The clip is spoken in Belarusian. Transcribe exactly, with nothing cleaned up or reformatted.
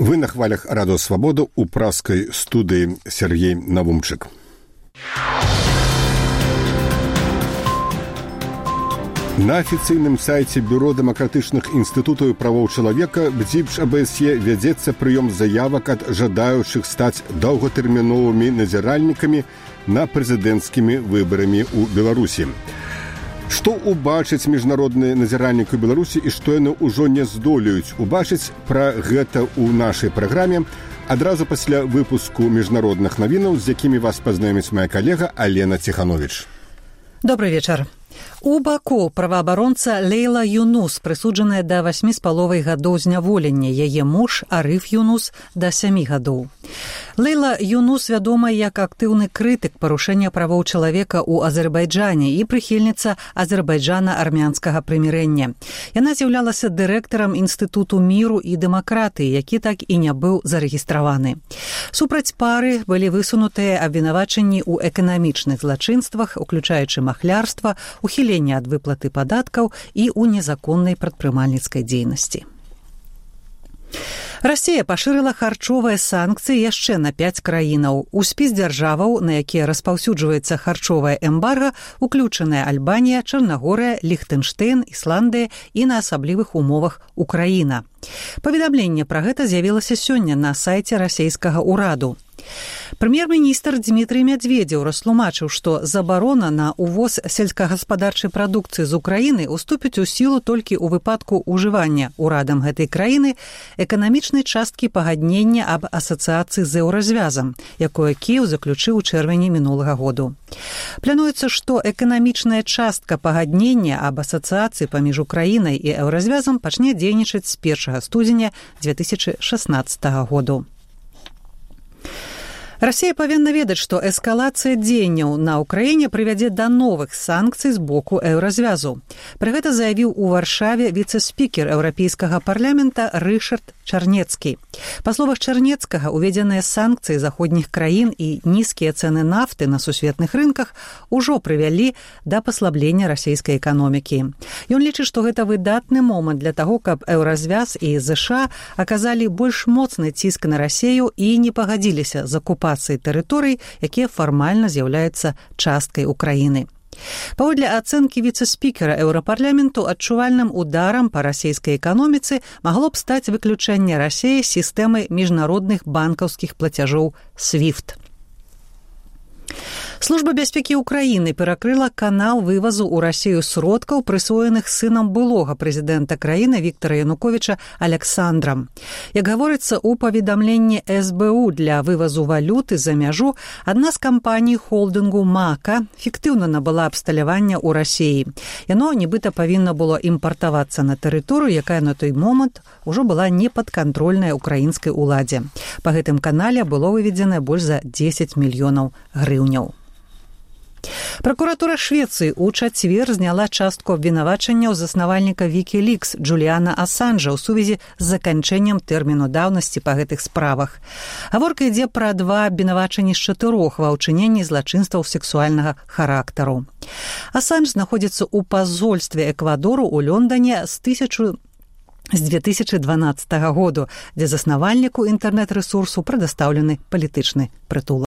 Вы на хвалях Радио Свобода у пражской студии Сергей Навумчик. На официальном сайте Бюро демократичных институтов и правов человека БДИПШ АБСЕ ведется прием заявок от жадающих стать долготерминовыми назиральниками на президентскими выборами у Беларуси. Што убачыць міжнародныя назіральнікі ў Беларусі і што яны ўжо не здолеюць убачыць, пра гэта ў нашай праграме адразу пасля выпуску міжнародных навінаў, з якімі вас пазнаёміць моя калега Алена Ціхановіч. Добрый вечар. У Баку праваабаронца Лейла Юнус прысуджаная да васьмі з паловай гадоў зняволення, яе муж Арыф Юнус да сямі гадоў. Лейла Юнус вядома як актыўны крытык парушэння правоў чалавека ў Азербайджане і прыхільніца азербайджана-армянскага прымірэння. Яна з'яўлялася дырэктарам Інстытуту міру і дэмакратыі, які так і не быў зарэгістраваны. Супраць пары былі высунутыя абвінавачанні ў эканамічных злачынствах, уключаючы махлярства, ухіленне ад выплаты падаткаў і ў незаконнай прадпрымальніцкай дзейнасці. Расія пашырыла харчовыя санкцыі яшчэ на пяць краінаў. У спіс дзяржаваў, на якія распаўсюджваецца харчовае эмбарга, уключаная Альбанія, Чарнагорыя, Ліхтэнштэйн, Ісландыя і на асаблівых умовах Украіна. Паведамленне пра гэта з'явілася сёння на сайце расійскага ўраду. Прэм'ер-міністр Дмітрый Мядзведзеў растлумачыў, што забарона на увоз сельскагаспадарчай прадукцыі з Украіны уступіць у сілу толькі ў выпадку ўжывання ўрадам гэтай краіны эканамічнай часткі пагаднення аб асацыяцыі з еўразвязам, якое Кіеў заключыў у чэрвені мінулага году. Плануецца, што эканамічная частка пагаднення аб асацыяцыі паміж Украінай і еўразвязам пачне дзейнічаць з першага студзеня дзве тысячы шаснаццатага году. Расія павінна ведаць, што эскалацыя дзеянняў на ўкраіне прывядзе да новых санкцый з боку еўразвязу. Пры гэта заявіў у Варшаве віцэ-спікер Еўрапейскага парламента Рышард Чарнецкі. Па словах Чарнецкага, уведзеныя санкцыі заходніх краін і нізкія цэны нафты на сусветных рынках ужо прывялі да паслаблення расійскай эканомікі. Ён лічыць, што гэта выдатны момант для таго, каб еўразвяз і ЗША аказалі больш моцны ціск на Расію і не пагадзіліся з акупацыяй тэрыторый, якія фармальна з'яўляюцца часткай Украіны. Паводле ацэнкі віцэ-спікера Еўрапарламенту, адчувальным ударам па расійскай эканоміцы магло б стаць выключэнне Расіі з сістэмы міжнародных банкаўскіх плацяжоў свіфт. Служба бяспекі Украіны перакрыла канал вывазу ў Расію сродкаў, прысвоеных сынам былога прэзідэнта краіны Віктара Януковіча Аляксандрам. Як гаворыцца ў паведамленні эс бэ у, для вывазу валюты за мяжу адна з кампаній холдынгу «Мака» фіктыўна набыла абсталявання ў Расіі. Яно нібыта павінна было імпартавацца на тэрыторыю, якая на той момант ужо была непадкантрольная украінскай уладзе. Па гэтым канале было выведзена больш за дзесяць мільёнаў грыўняў. Пракуратура Швецыі ў чацвер зняла частку абвінавачанняў заснавальніка Вікілікс Джуліана Асанжа ў сувязі з заканчэннем тэрміну даўнасці па гэтых справах. Гаворка ідзе пра два абвінавачанні з чатырох ва ўчыненні злачынстваў сексуальнага характару. Асанж знаходзіцца ў пазольстве Эквадору ў Лондане з тысячу з дзве тысячы дванаццатага году, дзе заснавальніку інтэрнэт-рэсурсу прадастаўлены палітычны прытулак.